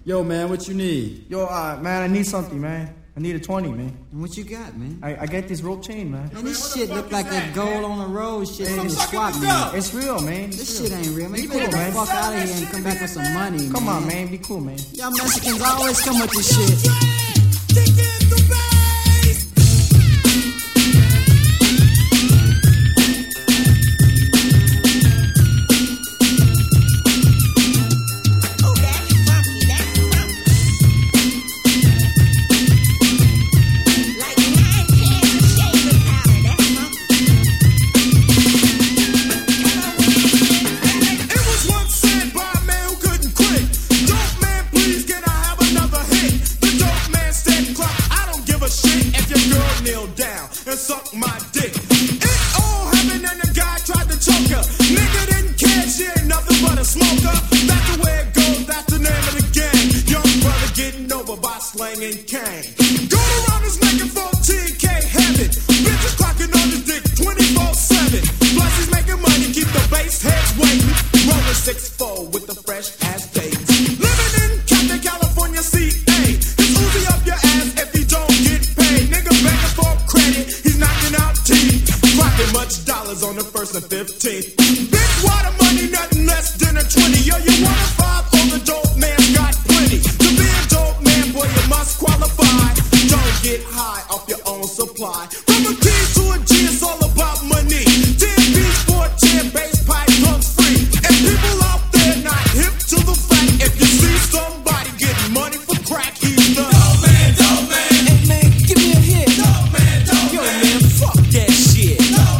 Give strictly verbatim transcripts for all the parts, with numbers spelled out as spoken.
Yo, man, what you need? Yo, uh, man, I need something, man. I need a twenty, man. What you got, man? I, I got this rope chain, man. Man, this shit look like that gold on the road shit Hey, from the it's swap fucking meet. It's real, man. This It's shit real. ain't real, man. Be You cool, better get the man. fuck out of here and come back with some money, Come man. on, man. Be cool, man. Y'all Mexicans always come with this shit. Suck my dick. It all happened and the guy tried to choke her. Nigga didn't care, she ain't nothing but a smoker. That's the way it goes, that's the name of the game. Young brother getting over by slanging cane. Go around his neck and fourteen K heaven. Bitches clocking on his dick twenty-four seven. Plus he's making money, keep the bass heads waiting. Rolling six four with the fresh ass dates. Living in Compton, California, C A. It's Uzi up your ass if you don't get paid. Nigga begging for credit. Clocking much dollars on the first and fifteenth. Big water money, nothing less than a twenty. Yo, you want a five? Oh, the dope man got plenty. To be a dope man, boy, you must qualify. Don't get high off your own supply. From a key to a G, it's all about money. ten piece for a ten, bass pipe comes free. And people out there not hip to the fact. If you see somebody getting money for crack, he's the dope man, dope man. Hey, man, give me a hit. Dope man, dope Yo, man. man, fuck that shit.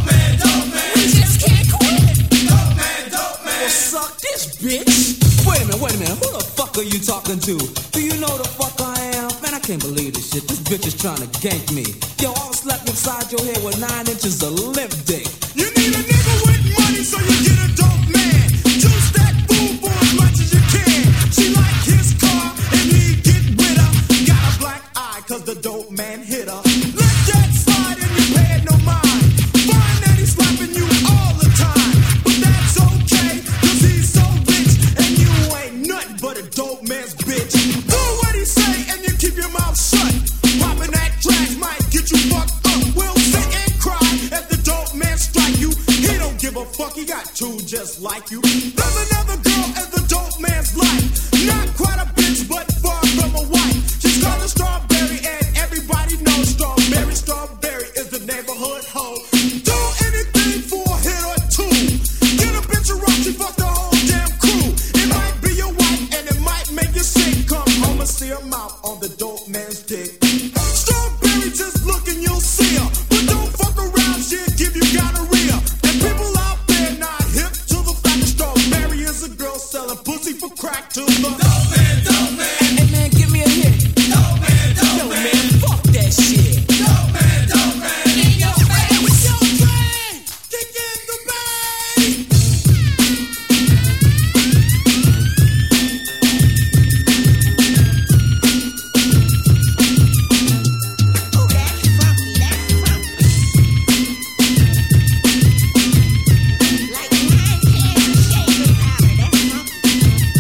Bitch. Wait a minute, wait a minute. Who the fuck are you talking to? Do you know the fuck I am? Man, I can't believe this shit. This bitch is trying to gank me. Yo, I'll slap inside your head with nine inches of limp dick. You need a nigga with money so you get a dope man. Juice that fool for as much as you can. She like his car and he get with her. Got a black eye cause the dope man hit her. Let that slide and you pay it no mind. Find that he's slapping you all the time. But that's okay cause he's so rich and you ain't nothing but a dope man's bitch. Do what he say and you keep your mouth shut. Popping that trash might get you fucked up. We'll sit and cry if the dope man strike you. He don't give a fuck, he got two just like you. There's another girl in the dope man's life. Not quite a bitch, but far from a wife. She's called a Strawberry and everybody knows Strawberry. Strawberry is the neighborhood hoe. Do anything for a hit or two. Get a bitch around, she fuck the whole damn crew. It might be your wife and it might make you sick. Come home and see her mouth on the dope man's dick. Strawberry, just look and you'll see her. But don't fuck around, she'll give you gonorrhea. And people out there not hip to the fact that Strawberry is a girl selling pussy for crack to the dope man, dope man. Hey, man, give me a hit. Dope man, dope Yo, man. man, fuck that shit. Dope man, dope man. In your face with your train. Kick in the bass. Oh, that's funky, that's funky. Like nine cans of shaving powder, that's funky.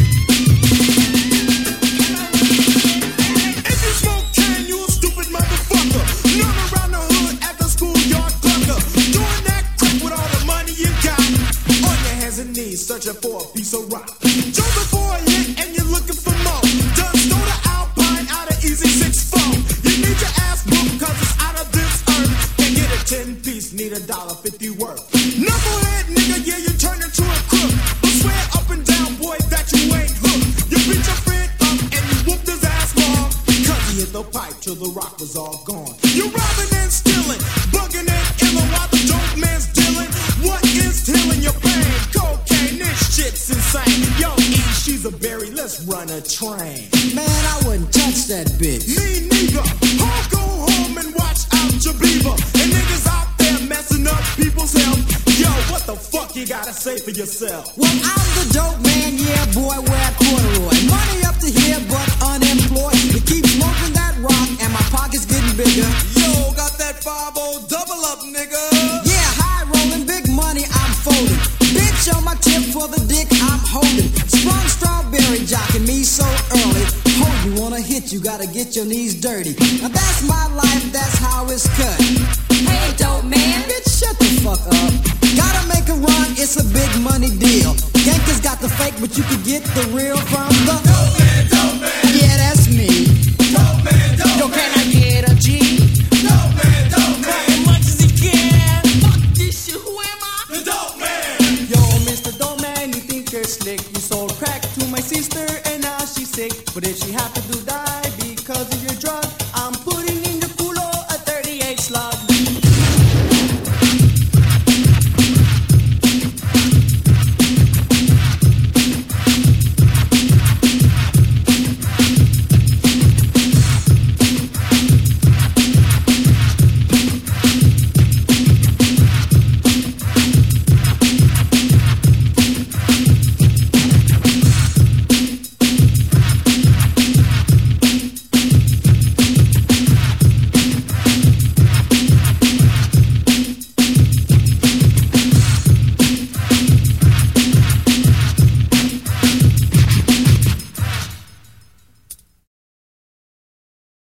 If you smoke can, you a stupid motherfucker. Run around the hood at the schoolyard clucker. Doing that crap with all the money you got. On your hands and knees, searching for a piece of rock. Jumping for a hit and you're looking for more. Done stole the Alpine out of Easy six four. You need your ass booked cause it's out of this earth. Can't get a ten piece, need a dollar fifty worth. Knucklehead nigga, yeah, you turn into a crook. But swear up and down, boy, that you ain't hooked. You beat your friend up and you whooped his ass long. Cause he hit the pipe till the rock was all gone. You robbing and stealing, bugging and illing while the dope man's dealing. What is healing your pain? Cocaine, this shit's insane. Yo, E, she's a berry, let's run a train. Man, I wouldn't touch that bitch. Me neither. I'll go home and watch out your beaver. And niggas out there messing up people's health. Yo, what the fuck you gotta say for yourself? Well, I'm the dope man, yeah, boy, wear corduroy. Money up to here, but unemployed. You keep smoking that rock, and my pocket's getting bigger. Yo, got that five oh double up, nigga. Yeah, high rolling, big money, I'm folding. Bitch on my tip for the dick I'm holding. Sprung Strawberry jocking me so early. gonna hit, you gotta get your knees dirty. Now that's my life, that's how it's cut. Hey, dope man. Bitch, shut the fuck up. Gotta make a run, it's a big money deal. Yankees got the fake, but you can get the real from the Dope man, dope man, yeah, that's me. dope man, dope Yo, man, can I get a G? dope man, dope man, As much as he can. Fuck this shit, who am I? the dope man. Yo, Mister Dope Man, you think you're slick. You sold crack to my sister and now she's sick. But if she happened to die because of your